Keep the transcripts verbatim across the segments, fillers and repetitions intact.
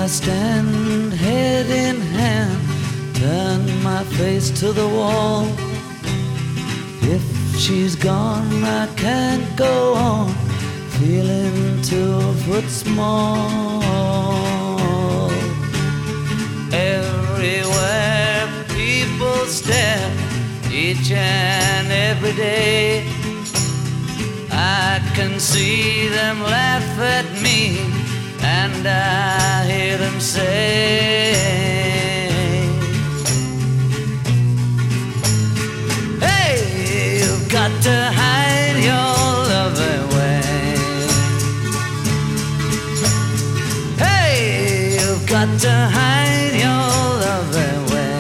I stand head in hand, turn my face to the wall. If she's gone, I can't go on, feeling two foot small. Everywhere people stare, each and every day. I can see them laugh at me, and I hear them say, hey, you've got to hide your love away. Hey, you've got to hide your love away.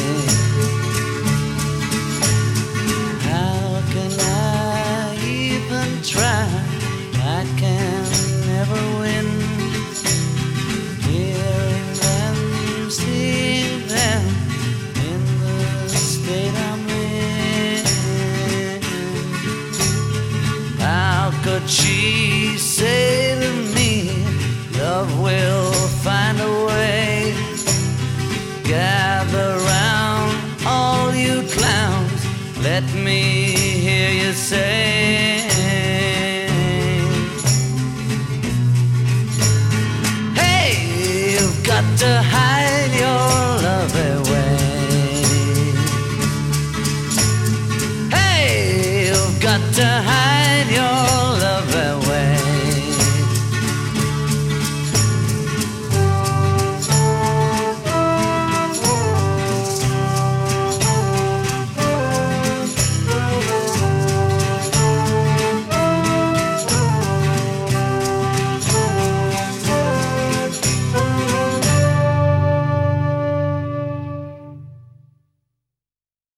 How can I even try? I can never win. Hearing them, seeing them in the state I'm in. How could she say to me, love will find a way? Gather round, all you clowns, let me hear you say, got to hide